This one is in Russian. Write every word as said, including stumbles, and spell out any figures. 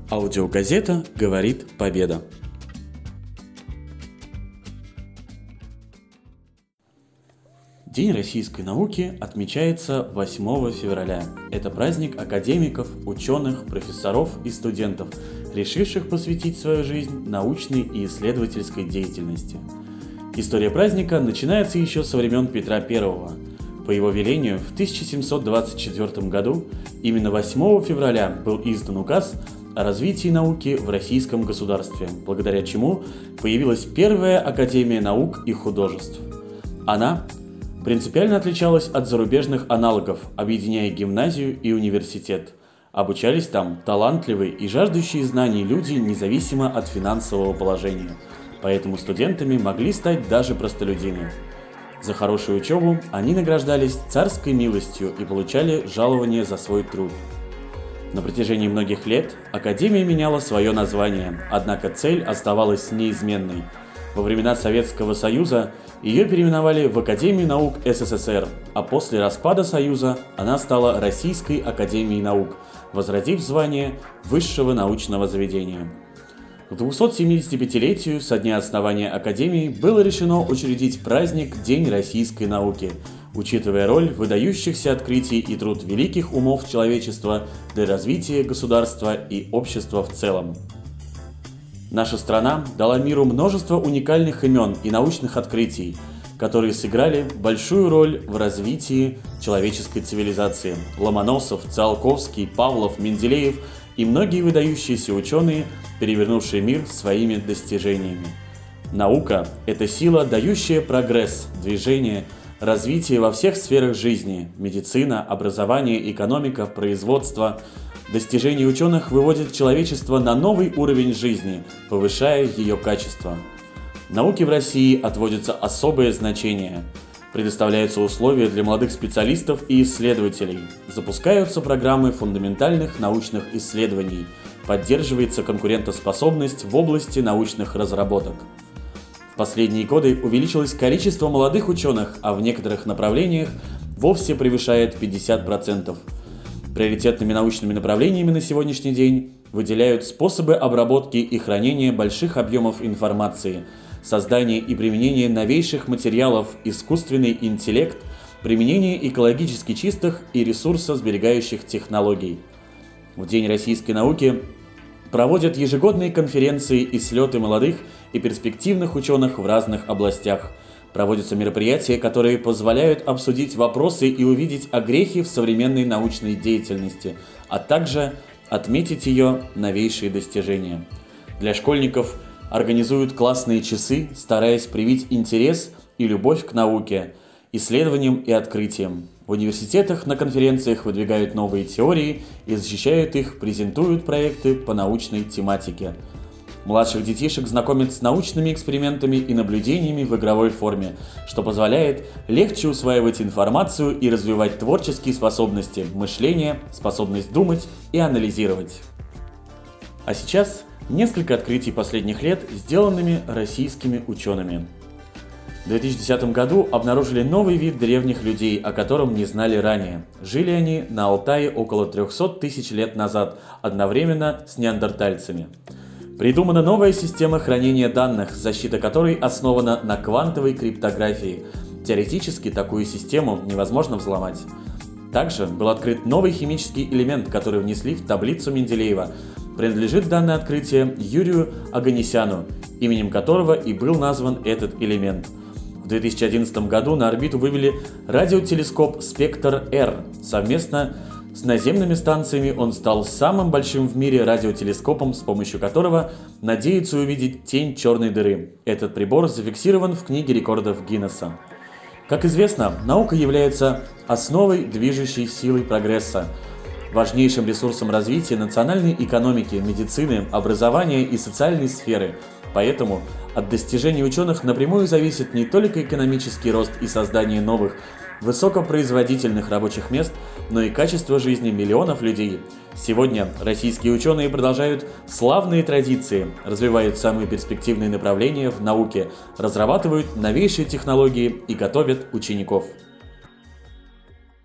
Аудиогазета «Говорит Победа». День российской науки отмечается восьмого февраля. Это праздник академиков, ученых, профессоров и студентов, решивших посвятить свою жизнь научной и исследовательской деятельности. История праздника начинается еще со времен Петра Первого. По его велению в тысяча семьсот двадцать четвёртом году именно восьмого февраля был издан указ о развитии науки в российском государстве, благодаря чему появилась первая Академия наук и художеств. Она принципиально отличалась от зарубежных аналогов, объединяя гимназию и университет. Обучались там талантливые и жаждущие знаний люди независимо от финансового положения, поэтому студентами могли стать даже простолюдины. За хорошую учебу они награждались царской милостью и получали жалование за свой труд. На протяжении многих лет Академия меняла свое название, однако цель оставалась неизменной. Во времена Советского Союза ее переименовали в Академию наук СССР, а после распада Союза она стала Российской Академией наук, возродив звание высшего научного заведения. К двухсотсемидесятипятилетию со дня основания Академии было решено учредить праздник День российской науки, учитывая роль выдающихся открытий и труд великих умов человечества для развития государства и общества в целом. Наша страна дала миру множество уникальных имен и научных открытий, которые сыграли большую роль в развитии человеческой цивилизации. Ломоносов, Циолковский, Павлов, Менделеев и многие выдающиеся ученые, перевернувшие мир своими достижениями. Наука – это сила, дающая прогресс, движение, развитие во всех сферах жизни – медицина, образование, экономика, производство. Достижения ученых выводят человечество на новый уровень жизни, повышая ее качество. Науке в России отводится особое значение. Предоставляются условия для молодых специалистов и исследователей. Запускаются программы фундаментальных научных исследований. Поддерживается конкурентоспособность в области научных разработок. В последние годы увеличилось количество молодых ученых, а в некоторых направлениях вовсе превышает пятьдесят процентов. Приоритетными научными направлениями на сегодняшний день выделяют способы обработки и хранения больших объемов информации, создание и применение новейших материалов, искусственный интеллект, применение экологически чистых и ресурсосберегающих технологий. В День российской науки проводят ежегодные конференции и слеты молодых и перспективных ученых в разных областях. Проводятся мероприятия, которые позволяют обсудить вопросы и увидеть огрехи в современной научной деятельности, а также отметить ее новейшие достижения. Для школьников организуют классные часы, стараясь привить интерес и любовь к науке, исследованиям и открытиям. В университетах на конференциях выдвигают новые теории и защищают их, презентуют проекты по научной тематике. Младших детишек знакомят с научными экспериментами и наблюдениями в игровой форме, что позволяет легче усваивать информацию и развивать творческие способности, мышление, способность думать и анализировать. А сейчас несколько открытий последних лет, сделанными российскими учеными. В две тысячи десятом году обнаружили новый вид древних людей, о котором не знали ранее. Жили они на Алтае около трехсот тысяч лет назад, одновременно с неандертальцами. Придумана новая система хранения данных, защита которой основана на квантовой криптографии. Теоретически такую систему невозможно взломать. Также был открыт новый химический элемент, который внесли в таблицу Менделеева. Принадлежит данное открытие Юрию Оганесяну, именем которого и был назван этот элемент. В две тысячи одиннадцатом году на орбиту вывели радиотелескоп «Спектр-Р». Совместно с наземными станциями он стал самым большим в мире радиотелескопом, с помощью которого надеются увидеть тень черной дыры. Этот прибор зафиксирован в книге рекордов Гиннесса. Как известно, наука является основой, движущей силой прогресса, важнейшим ресурсом развития национальной экономики, медицины, образования и социальной сферы. Поэтому от достижений ученых напрямую зависит не только экономический рост и создание новых, высокопроизводительных рабочих мест, но и качество жизни миллионов людей. Сегодня российские ученые продолжают славные традиции, развивают самые перспективные направления в науке, разрабатывают новейшие технологии и готовят учеников.